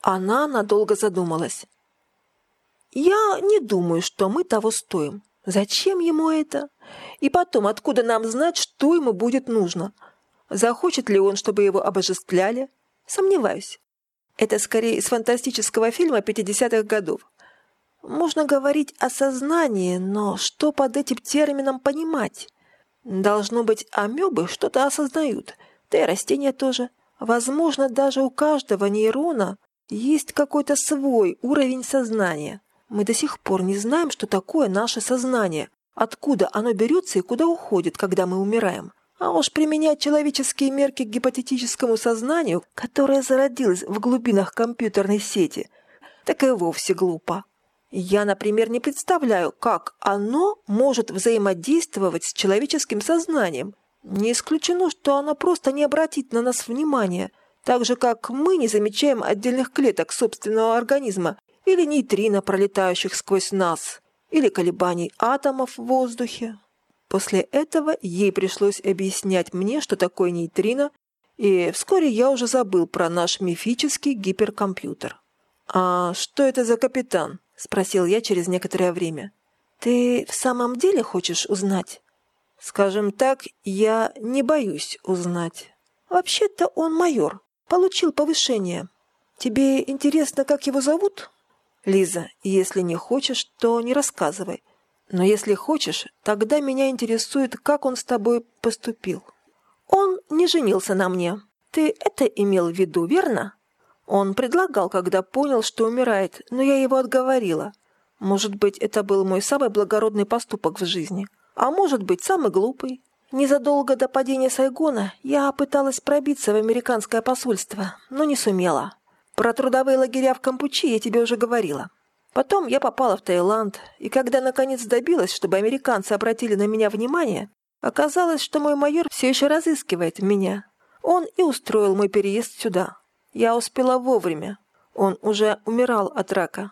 Она надолго задумалась. «Я не думаю, что мы того стоим. Зачем ему это? И потом, откуда нам знать, что ему будет нужно? Захочет ли он, чтобы его обожествляли? Сомневаюсь. Это скорее из фантастического фильма 50-х годов. Можно говорить о сознании, но что под этим термином понимать? Должно быть, амебы что-то осознают, да и растения тоже. Возможно, даже у каждого нейрона есть какой-то свой уровень сознания. Мы до сих пор не знаем, что такое наше сознание, откуда оно берется и куда уходит, когда мы умираем. А уж применять человеческие мерки к гипотетическому сознанию, которое зародилось в глубинах компьютерной сети, так и вовсе глупо. Я, например, не представляю, как оно может взаимодействовать с человеческим сознанием. Не исключено, что оно просто не обратит на нас внимания, так же, как мы не замечаем отдельных клеток собственного организма или нейтрино, пролетающих сквозь нас, или колебаний атомов в воздухе. После этого ей пришлось объяснять мне, что такое нейтрино, и вскоре я уже забыл про наш мифический гиперкомпьютер. «А что это за капитан?» — спросил я через некоторое время. «Ты в самом деле хочешь узнать?» «Скажем так, я не боюсь узнать. Вообще-то он майор, получил повышение. Тебе интересно, как его зовут?» «Лиза, если не хочешь, то не рассказывай. Но если хочешь, тогда меня интересует, как он с тобой поступил». «Он не женился на мне. Ты это имел в виду, верно?» «Он предлагал, когда понял, что умирает, но я его отговорила. Может быть, это был мой самый благородный поступок в жизни. А может быть, самый глупый. Незадолго до падения Сайгона я пыталась пробиться в американское посольство, но не сумела. Про трудовые лагеря в Кампучи я тебе уже говорила. Потом я попала в Таиланд, и когда наконец добилась, чтобы американцы обратили на меня внимание, оказалось, что мой майор все еще разыскивает меня. Он и устроил мой переезд сюда. Я успела вовремя. Он уже умирал от рака.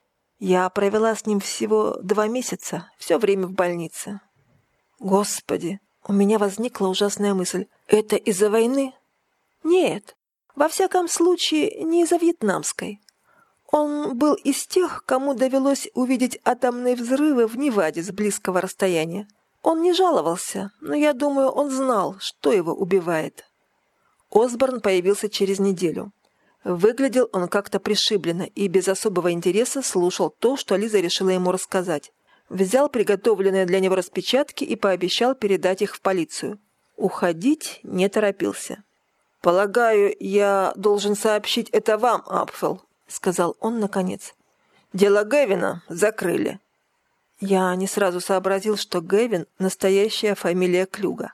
Я провела с ним всего 2 месяца, все время в больнице. Господи, у меня возникла ужасная мысль. Это из-за войны? Нет, во всяком случае, не из-за вьетнамской. Он был из тех, кому довелось увидеть атомные взрывы в Неваде с близкого расстояния. Он не жаловался, но я думаю, он знал, что его убивает. Осборн появился через неделю. Выглядел он как-то пришибленно и без особого интереса слушал то, что Лиза решила ему рассказать. Взял приготовленные для него распечатки и пообещал передать их в полицию. Уходить не торопился. «Полагаю, я должен сообщить это вам, Апфел», — сказал он наконец. «Дело Гевина закрыли». Я не сразу сообразил, что Гевин — настоящая фамилия Клюга.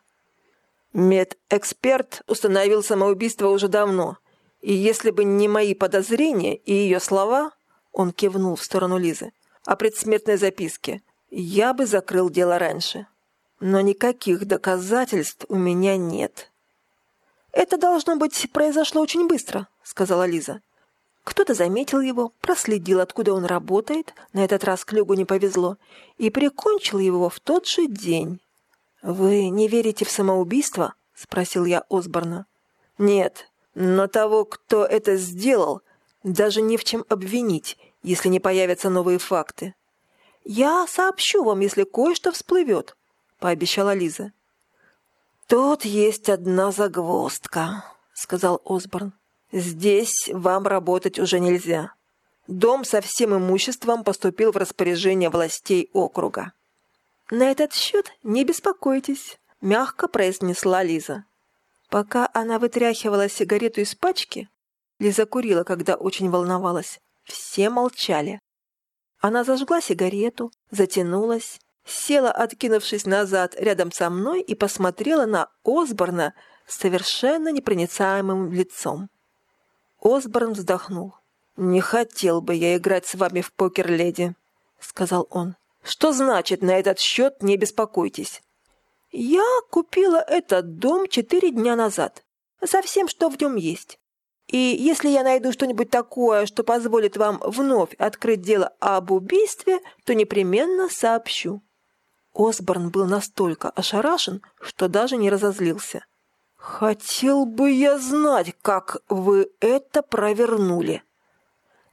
«Медэксперт установил самоубийство уже давно, и если бы не мои подозрения и ее слова, — он кивнул в сторону Лизы, — о предсмертной записке, я бы закрыл дело раньше. Но никаких доказательств у меня нет». «Это, должно быть, произошло очень быстро», — сказала Лиза. «Кто-то заметил его, проследил, откуда он работает, на этот раз Клюгу не повезло, и прикончил его в тот же день». «Вы не верите в самоубийство?» — спросил я Осборна. «Нет, но того, кто это сделал, даже не в чем обвинить, если не появятся новые факты». «Я сообщу вам, если кое-что всплывет», — пообещала Лиза. «Тут есть одна загвоздка», — сказал Осборн. «Здесь вам работать уже нельзя. Дом со всем имуществом поступил в распоряжение властей округа». «На этот счет не беспокойтесь», — мягко произнесла Лиза. Пока она вытряхивала сигарету из пачки, Лиза курила, когда очень волновалась. Все молчали. Она зажгла сигарету, затянулась, села, откинувшись назад рядом со мной, и посмотрела на Осборна с совершенно непроницаемым лицом. Осборн вздохнул. «Не хотел бы я играть с вами в покер, леди», — сказал он. «Что значит на этот счет не беспокойтесь?» «Я купила этот дом 4 дня назад, со всем, что в нем есть. И если я найду что-нибудь такое, что позволит вам вновь открыть дело об убийстве, то непременно сообщу». Осборн был настолько ошарашен, что даже не разозлился. «Хотел бы я знать, как вы это провернули»,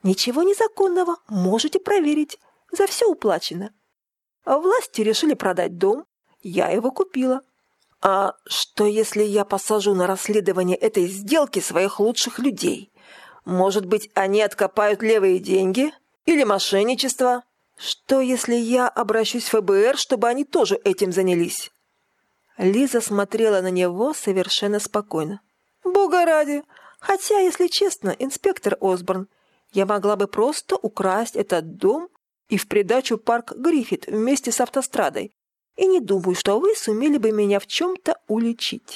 Ничего незаконного, можете проверить. За все уплачено. Власти решили продать дом, я его купила. А что, если я посажу на расследование этой сделки своих лучших людей? Может быть, они откопают левые деньги? Или мошенничество? Что, если я обращусь в ФБР, чтобы они тоже этим занялись? Лиза смотрела на него совершенно спокойно. Бога ради! Хотя, если честно, инспектор Осборн, я могла бы просто украсть этот дом и в придачу парк Гриффит вместе с автострадой. И не думаю, что вы сумели бы меня в чем-то уличить.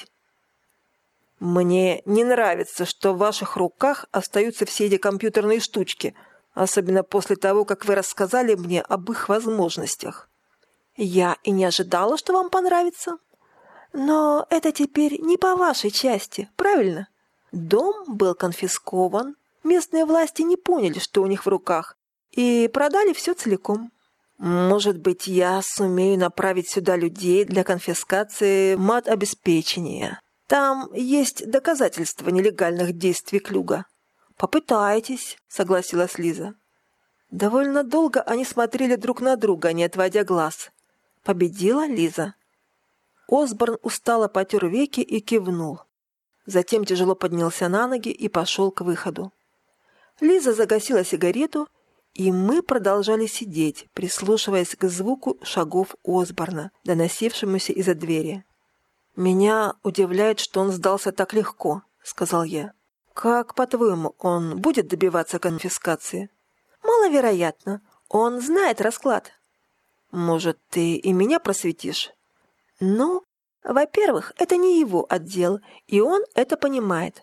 Мне не нравится, что в ваших руках остаются все эти компьютерные штучки, особенно после того, как вы рассказали мне об их возможностях. Я и не ожидала, что вам понравится. Но это теперь не по вашей части, правильно? Дом был конфискован, местные власти не поняли, что у них в руках, и продали все целиком. Может быть, я сумею направить сюда людей для конфискации матобеспечения. Там есть доказательства нелегальных действий Клюга. Попытайтесь, согласилась Лиза. Довольно долго они смотрели друг на друга, не отводя глаз. Победила Лиза. Осборн устало потер веки и кивнул. Затем тяжело поднялся на ноги и пошел к выходу. Лиза загасила сигарету, и мы продолжали сидеть, прислушиваясь к звуку шагов Осборна, доносившемуся из-за двери. «Меня удивляет, что он сдался так легко», — сказал я. «Как, по-твоему, он будет добиваться конфискации?» «Маловероятно. Он знает расклад». «Может, ты и меня просветишь?» «Ну, во-первых, это не его отдел, и он это понимает».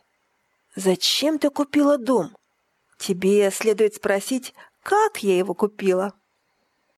«Зачем ты купила дом?» «Тебе следует спросить, как я его купила».